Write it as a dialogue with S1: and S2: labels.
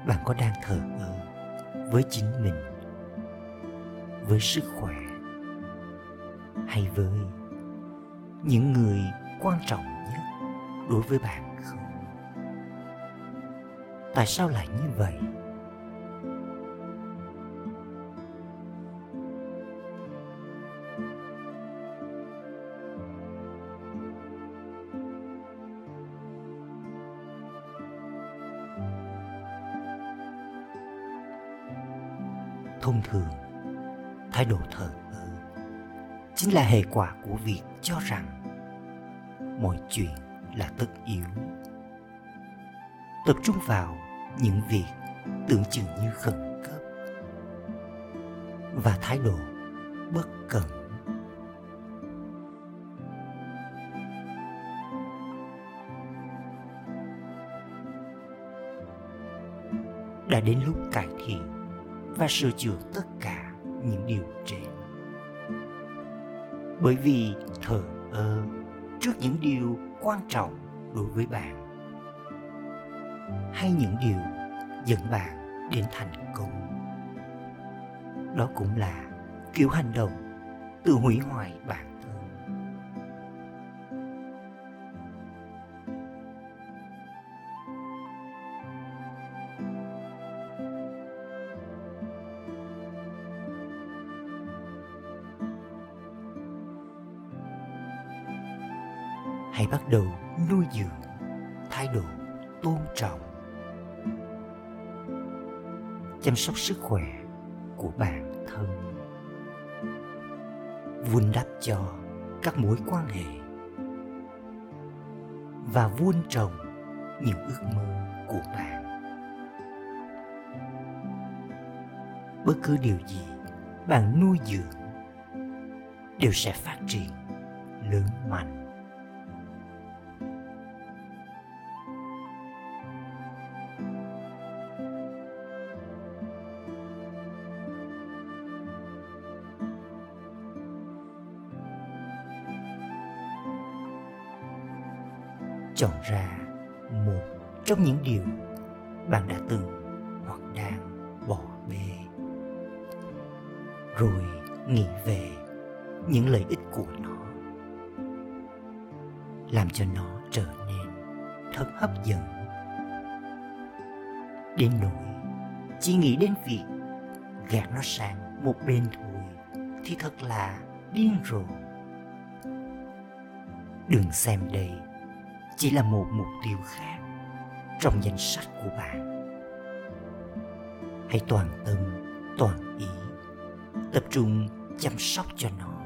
S1: Bạn có đang thờ ơ với chính mình, với sức khỏe, hay với những người quan trọng nhất đối với bạn không? Tại sao lại như vậy? Thông thường, thái độ thờ ơ chính là hệ quả của việc cho rằng mọi chuyện là tất yếu, tập trung vào những việc tưởng chừng như khẩn cấp, và thái độ bất cẩn. Đã đến lúc cải thiện và sửa chữa tất cả những điều trên. Bởi vì thờ ơ trước những điều quan trọng đối với bạn, hay những điều dẫn bạn đến thành công, đó cũng là kiểu hành động tự hủy hoại bản thân. Hãy bắt đầu nuôi dưỡng thái độ tôn trọng, chăm sóc sức khỏe của bản thân, vun đắp cho các mối quan hệ và vun trồng những ước mơ của bạn. Bất cứ điều gì bạn nuôi dưỡng đều sẽ phát triển lớn mạnh. Chọn ra một trong những điều bạn đã từng hoặc đang bỏ bê, rồi nghĩ về những lợi ích của nó, làm cho nó trở nên thật hấp dẫn, đến nỗi chỉ nghĩ đến việc gạt nó sang một bên thôi thì thật là điên rồ. Đừng xem đây chỉ là một mục tiêu khác trong danh sách của bạn. Hãy toàn tâm, toàn ý, tập trung chăm sóc cho nó,